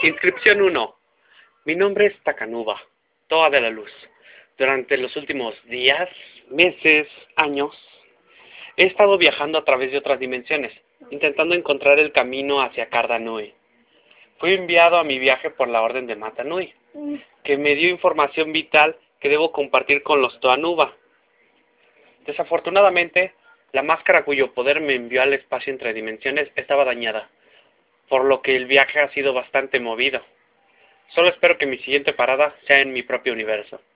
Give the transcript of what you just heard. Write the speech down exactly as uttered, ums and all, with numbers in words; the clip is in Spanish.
Inscripción uno. Mi nombre es Takanuba, Toa de la Luz. Durante los últimos días, meses, años, he estado viajando a través de otras dimensiones, intentando encontrar el camino hacia Cardanui. Fui enviado a mi viaje por la Orden de Mata Nui, que me dio información vital que debo compartir con los Toanuba. Desafortunadamente, la máscara cuyo poder me envió al espacio entre dimensiones estaba dañada, por lo que el viaje ha sido bastante movido. Solo espero que mi siguiente parada sea en mi propio universo.